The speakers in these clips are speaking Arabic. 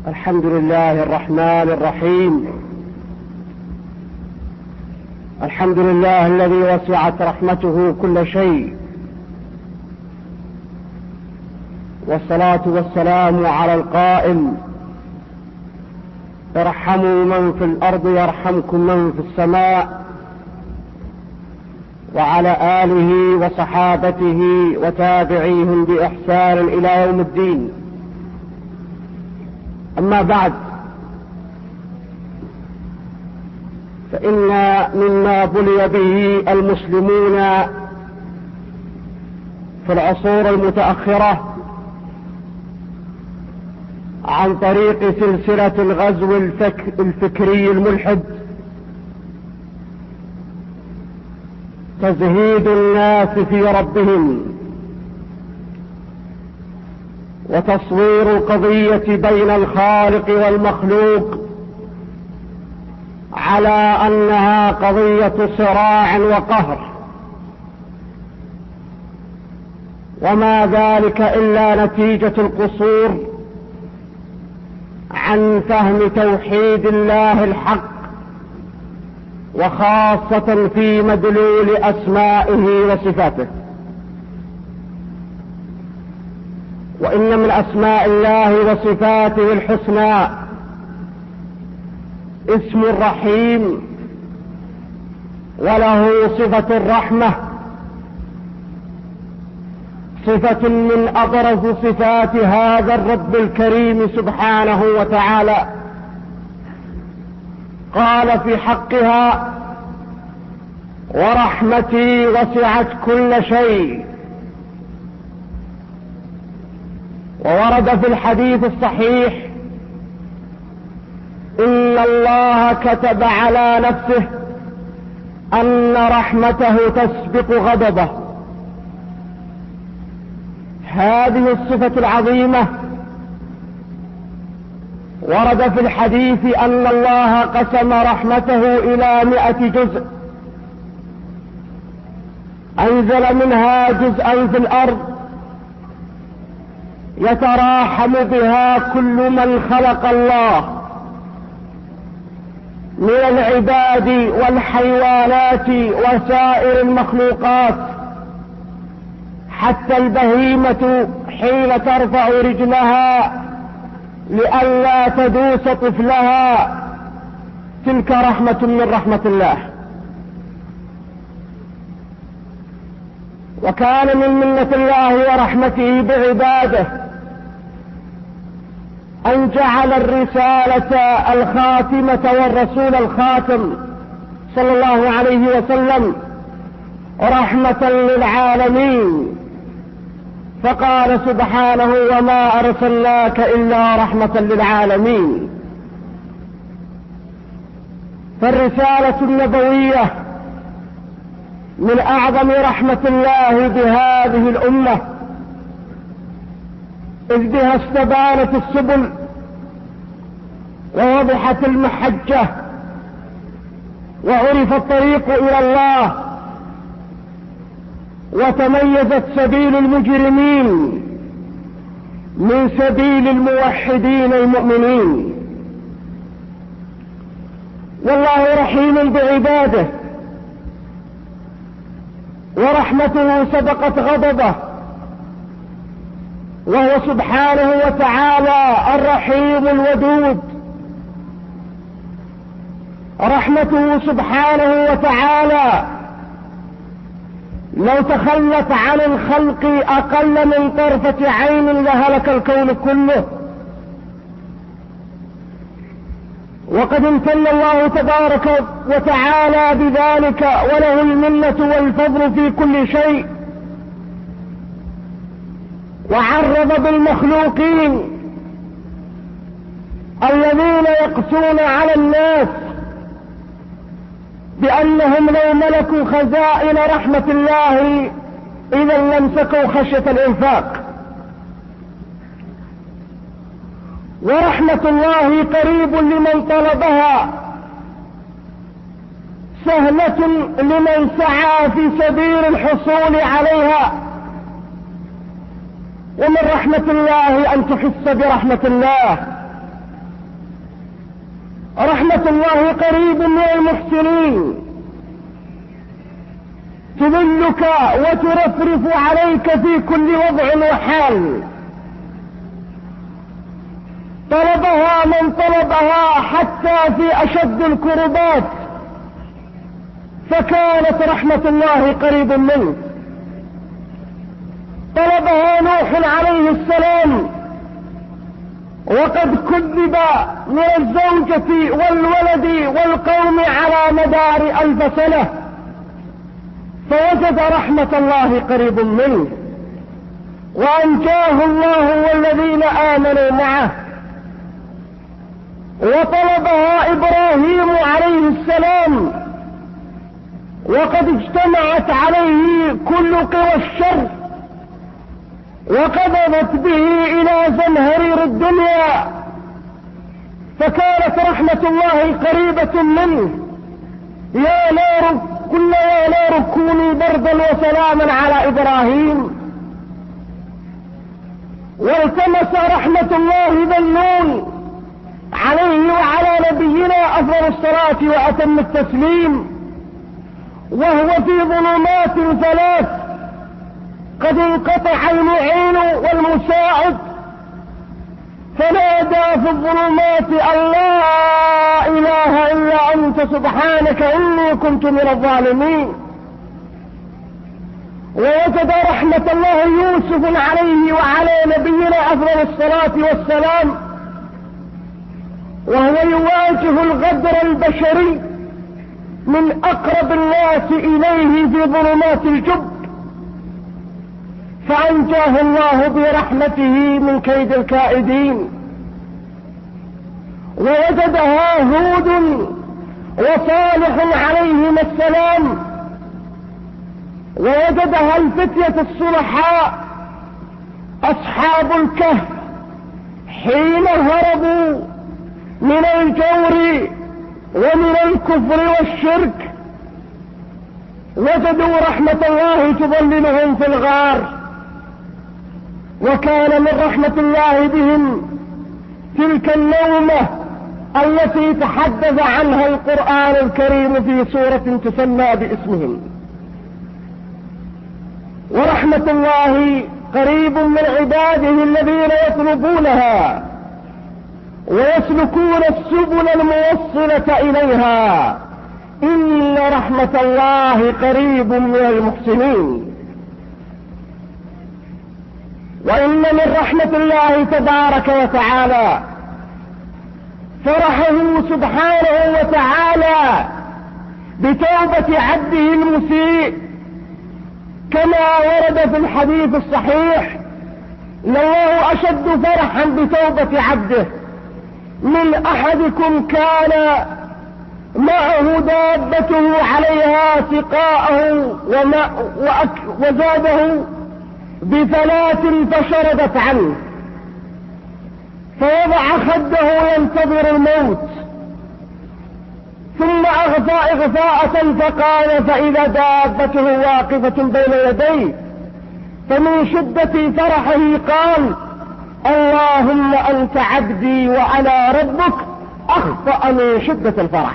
الحمد لله الرحمن الرحيم. الحمد لله الذي وسعت رحمته كل شيء، والصلاة والسلام على القائل: ارحموا من في الأرض يرحمكم من في السماء، وعلى آله وصحابته وتابعيهم بإحسان إلى يوم الدين. أما بعد، فإن مما بلي به المسلمون في العصور المتأخرة عن طريق سلسلة الغزو الفكري الملحد تزهيد الناس في ربهم، وتصوير القضية بين الخالق والمخلوق على أنها قضية صراع وقهر، وما ذلك إلا نتيجة القصور عن فهم توحيد الله الحق، وخاصة في مدلول أسمائه وصفاته. وإن من أسماء الله وصفاته الحسنى اسم الرحيم، وله صفة الرحمة، صفة من أبرز صفات هذا الرب الكريم سبحانه وتعالى. قال في حقها: ورحمتي وسعت كل شيء. وورد في الحديث الصحيح: إن الله كتب على نفسه أن رحمته تسبق غضبه. هذه الصفة العظيمة ورد في الحديث أن الله قسم رحمته إلى 100 جزء، أنزل منها جزءا في الأرض يتراحم بها كل من خلق الله من العباد والحيوانات وسائر المخلوقات، حتى البهيمة حين ترفع رجلها لئلا تدوس طفلها، تلك رحمة من رحمة الله. وكان من منة الله ورحمته بعباده أن جعل الرسالة الخاتمة والرسول الخاتم صلى الله عليه وسلم رحمة للعالمين، فقال سبحانه: وما أرسلناك إلا رحمة للعالمين. فالرسالة النبوية من أعظم رحمة الله بهذه الأمة، إذ بها استبانت السبل ووضحت المحجة وعرف الطريق إلى الله، وتميزت سبيل المجرمين من سبيل الموحدين المؤمنين. والله رحيم بعباده، ورحمته سبقت غضبه، وهو سبحانه وتعالى الرحيم الودود. رحمته سبحانه وتعالى لو تخلت عن الخلق أقل من طرفة عين لهلك الكون كله. وقد امتن الله تبارك وتعالى بذلك، وله المنة والفضل في كل شيء، وعرض بالمخلوقين الذين يقسون على الناس بأنهم لو ملكوا خزائن رحمة الله إذا لامسكوا خشية الإنفاق. ورحمة الله قريب لمن طلبها، سهلة لمن سعى في سبيل الحصول عليها. ومن رحمة الله أن تحس برحمة الله رحمة الله قريب من المحسنين، تظلك وترفرف عليك في كل وضع وحال. طلبها من طلبها حتى في أشد الكربات، فكانت رحمة الله قريب منه. طلبها نوح عليه السلام وقد كذب من الزوجة والولد والقوم على مدار 1000 سنة، فوجد رحمة الله قريب منه وأنجاه الله والذين آمنوا معه. وطلبها إبراهيم عليه السلام وقد اجتمعت عليه كل قوى الشر وقبضت به إلى زمهرير الدنيا، فكانت رحمة الله قريبة منه. يا نار قلنا يا نار كوني بردا وسلاما على إبراهيم. والتمس رحمة الله ذنون عليه وعلى نبينا أفضل الصلاة وأتم التسليم، وهو في ظلمات 3 قد انقطع المعين والمساعد، فنادى في الظلمات أن لا إله إلا أنت سبحانك إني كنت من الظالمين. ووجد رحمة الله يوسف عليه وعلى نبينا أفضل الصلاة والسلام وهو يواجه الغدر البشري من أقرب الناس إليه في ظلمات الجب، فأنجاه الله برحمته من كيد الكائدين. ووجدها هود وصالح عليهما السلام، ووجدها الفتية الصلحاء أصحاب الكهف حين هربوا من الجور ومن الكفر والشرك، وجدوا رحمة الله تظللهم في الغار. وكان من رحمة الله بهم تلك النومة التي تحدث عنها القرآن الكريم في سورة تسمى باسمهم. ورحمة الله قريب من عباده الذين يطلبونها ويسلكون السبل الموصلة إليها، إن رحمة الله قريب من المحسنين. وإن من رحمة الله تبارك وتعالى فرحه سبحانه وتعالى بتوبة عبده المسيء، كما ورد في الحديث الصحيح: الله أشد فرحا بتوبة عبده من أحدكم كان معه دابته عليها سقاءه وزاده ب3 فشردت عنه، فوضع خده ينتظر الموت، ثم أغفى إغفاءة فقال فإذا دابته واقفة بين يديه، فمن شدة فرحه قال: اللهم أنت عبدي وأنا ربك، أخطأ من شدة الفرح.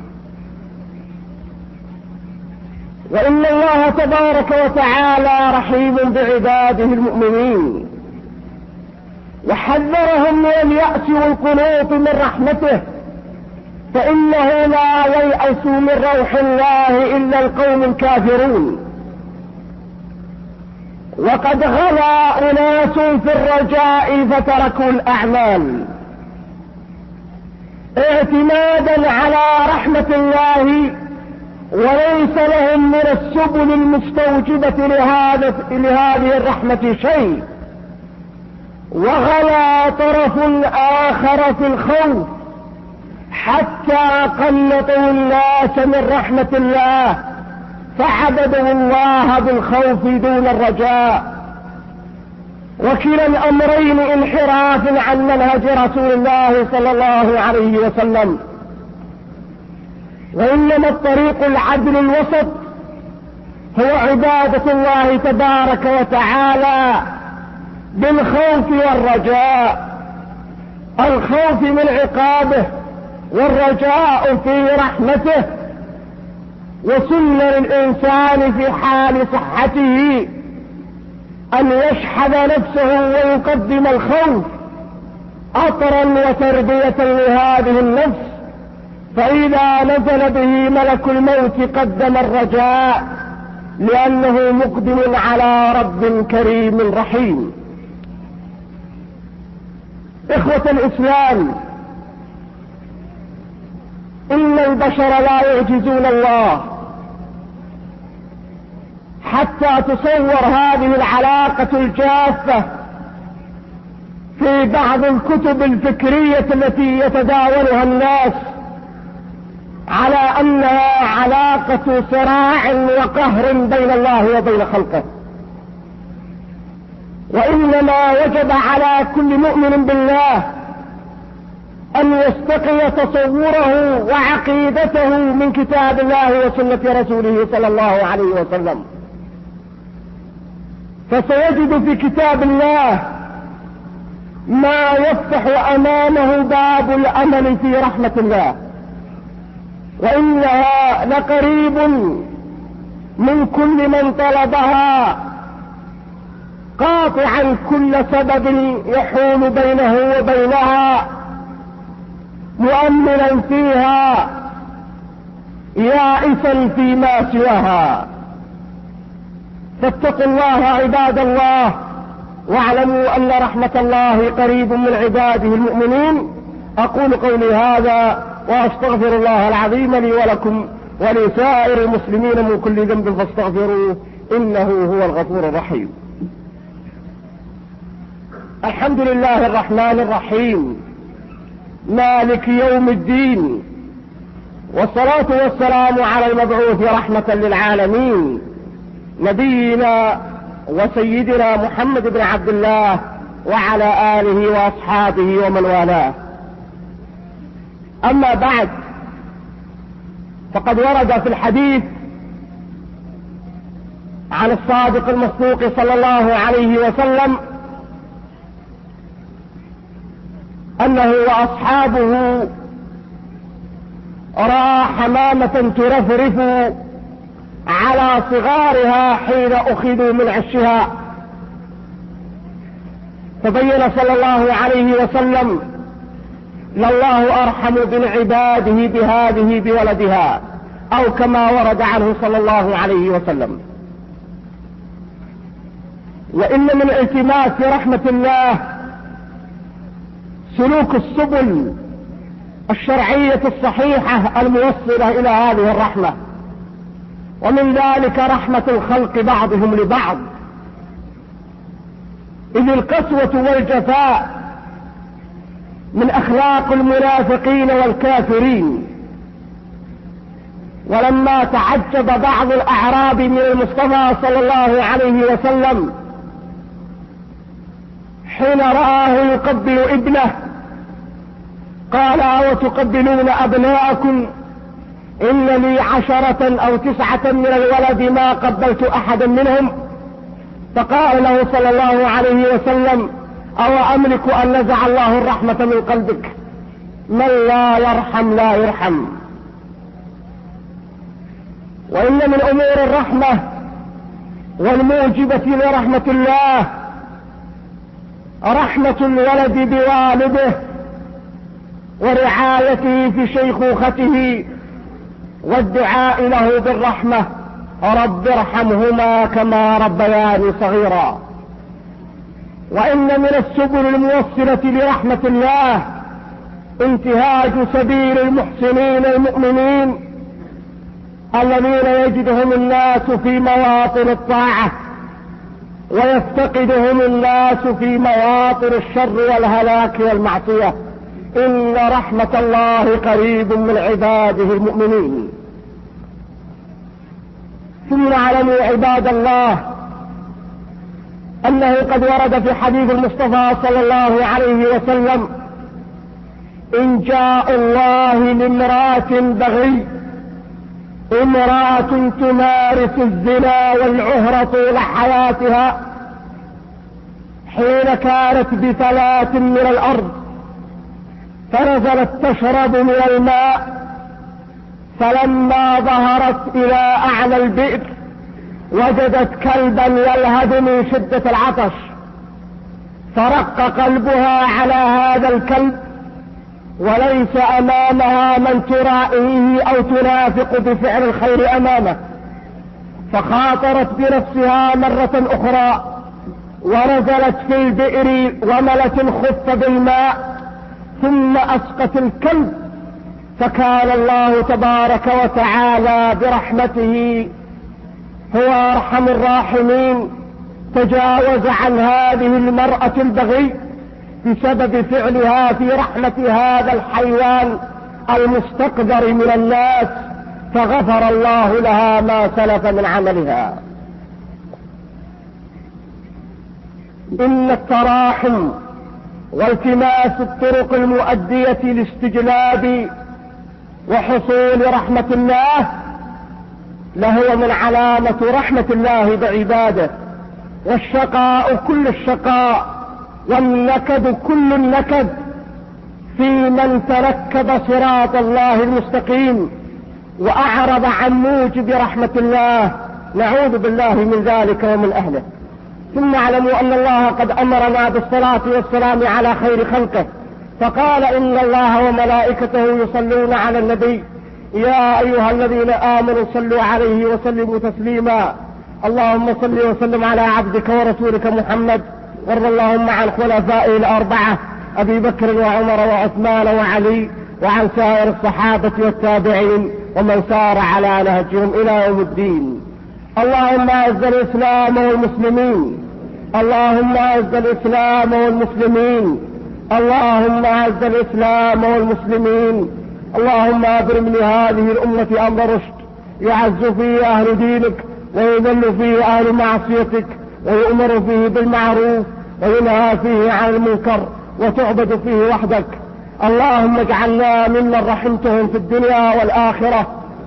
وإن الله تبارك وتعالى رحيم بعباده المؤمنين، وحذرهم من اليأس والقنوط من رحمته، فإنه لا ييأس من روح الله إلا القوم الكافرون. وقد غلا أناس في الرجاء فتركوا الأعمال اعتمادا على رحمة الله، وليس لهم من السبل المستوجبة لهذه الرحمة شيء. وغلا طرف آخر في الخوف حتى قنطوا الناس من رحمة الله، فعبدوا الله بالخوف دون الرجاء. وكلا الأمرين انحراف عن منهج رسول الله صلى الله عليه وسلم. وإنما الطريق العدل الوسط هو عبادة الله تبارك وتعالى بالخوف والرجاء، الخوف من عقابه والرجاء في رحمته. وسن للإنسان في حال صحته أن يشحذ نفسه ويقدم الخوف أطرا وتربية لهذه النفس، فإذا نزل به ملك الموت قدم الرجاء لأنه مقدم على رب كريم رحيم. إخوة الإسلام، إن البشر لا يعجزون الله. حتى تصور هذه العلاقة الجافة في بعض الكتب الفكرية التي يتداولها الناس على أنها علاقة صراع وقهر بين الله وبين خلقه. وإنما وجب على كل مؤمن بالله أن يستقي تصوره وعقيدته من كتاب الله وسنة رسوله صلى الله عليه وسلم، فسيجد في كتاب الله ما يفتح أمامه باب الأمل في رحمة الله، وإنها لقريب من كل من طلبها، قاطعا كل سبب يحول بينه وبينها، مؤملا فيها، يائسا فيما سواها. فاتقوا الله عباد الله، واعلموا أن رحمة الله قريب من عباده المؤمنين. أقول قولي هذا وأستغفر الله العظيم لي ولكم ولسائر المسلمين من كل ذنب فاستغفروه إنه هو الغفور الرحيم. الحمد لله الرحمن الرحيم مالك يوم الدين، والصلاة والسلام على المبعوث رحمة للعالمين نبينا وسيدنا محمد بن عبد الله وعلى آله وأصحابه ومن والاه. أما بعد، فقد ورد في الحديث عن الصادق المصدوق صلى الله عليه وسلم أنه وأصحابه رأى حمامة ترفرف على صغارها حين أخذوا من عشها، فبين صلى الله عليه وسلم: لله أرحم بعباده بهذه بولدها، أو كما ورد عنه صلى الله عليه وسلم. وإن من التماس رحمة الله سلوك السبل الشرعية الصحيحة الموصلة إلى هذه الرحمة، ومن ذلك رحمة الخلق بعضهم لبعض، إذ القسوة والجفاء من أخلاق المنافقين والكافرين. ولما تعجب بعض الأعراب من المصطفى صلى الله عليه وسلم حين رآه يقبل ابنه، قال: وتقبلون أبناءكم؟ إن لي 10 أو 9 من الولد ما قبلت أحدا منهم. فقال له صلى الله عليه وسلم: أو أملك أن نزع الله الرحمة من قلبك؟ من لا يرحم لا يرحم. وإن من أمور الرحمة والموجبة لرحمة الله رحمة الولد بوالده ورعايته في شيخوخته والدعاء له بالرحمة: رب ارحمهما كما ربياني صغيرا. وإن من السبل الموصلة لرحمة الله انتهاج سبيل المحسنين المؤمنين الذين يجدهم الناس في مواطن الطاعة ويفتقدهم الناس في مواطن الشر والهلاك والمعصية. إن رحمة الله قريب من عباده المؤمنين. ثم اعلموا عباد الله أنه قد ورد في حديث المصطفى صلى الله عليه وسلم: إن جاء الله لامرأة بغي، امرأة تمارس الزنا والعهر طول حياتها، حين كانت بفلاة من الأرض، فنزلت تشرب من الماء، فلما ظهرت إلى أعلى البئر وجدت كلبا يلهث من شدة العطش، فرق قلبها على هذا الكلب، وليس أمامها من ترائيه أو تنافق بفعل الخير أمامه، فخاطرت بنفسها مرة أخرى ونزلت في البئر وملت الخف بالماء ثم أسقت الكلب، فكان الله تبارك وتعالى برحمته هو أرحم الراحمين تجاوز عن هذه المرأة البغي بسبب فعلها في رحمة هذا الحيوان المستقذر من الناس، فغفر الله لها ما سلف من عملها. إن التراحم والتماس الطرق المؤدية لاستجلاب وحصول رحمة الله لهو من علامة رحمة الله بعباده، والشقاء كل الشقاء والنكد كل النكد في من تركب صراط الله المستقيم وأعرض عن موجب رحمة الله، نعوذ بالله من ذلك ومن أهله. ثم اعلموا أن الله قد أمرنا بالصلاة والسلام على خير خلقه، فقال إن الله وملائكته يصلون على النبي يا أيها الذين آمنوا صلوا عليه وسلموا تسليما. اللهم صل وسلم على عبدك ورسولك محمد، وارض اللهم عن خلفائه الأربعة أبي بكر وعمر وعثمان وعلي، وعن سائر الصحابة والتابعين ومن سار على نهجهم إلى يوم الدين. اللهم أعز الإسلام والمسلمين، اللهم أعز الإسلام والمسلمين، اللهم أعز الإسلام والمسلمين. اللهم أبرم لهذه الأمة أمر رشد يعز فيه أهل دينك ويذل فيه أهل معصيتك، ويؤمر فيه بالمعروف وينهى فيه عن المنكر وتعبد فيه وحدك. اللهم اجعلنا ممن رحمتهم في الدنيا والآخرة،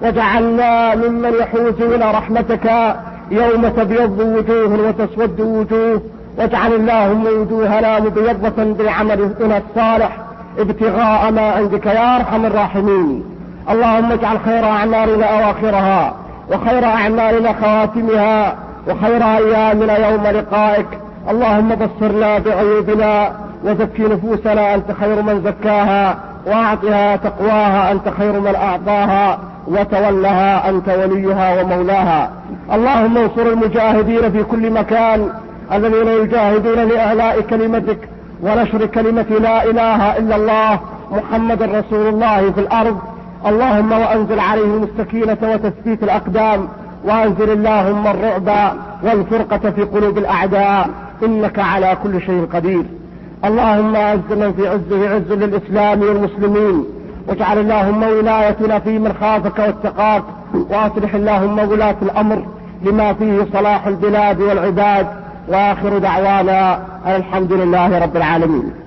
واجعلنا ممن يحوزون رحمتك يوم تبيض وجوه وتسود وجوه، واجعل اللهم وجوهنا مبيضة بعملنا الصالح ابتغاء ما عندك يا أرحم الراحمين. اللهم اجعل خير أعمالنا أواخرها، وخير أعمالنا خواتمها، وخير أيامنا يوم لقائك. اللهم بصرنا بعيوبنا وزكي نفوسنا أنت خير من زكاها، وأعطها تقواها أنت خير من أعطاها، وتولها أنت وليها ومولاها. اللهم انصر المجاهدين في كل مكان الذين يجاهدون لإعلاء كلمتك ونشر كلمة لا إله إلا الله محمد رسول الله في الأرض. اللهم وأنزل عليهم السكينة وتثبيت الأقدام، وأنزل اللهم الرعب والفرقة في قلوب الأعداء، إنك على كل شيء قدير. اللهم أعز من في عزه عز للإسلام والمسلمين، واجعل اللهم ولايتنا في من خافك واتقاك، وأصلح اللهم ولاة الأمر لما فيه صلاح البلاد والعباد. وآخر دعوانا الحمد لله رب العالمين.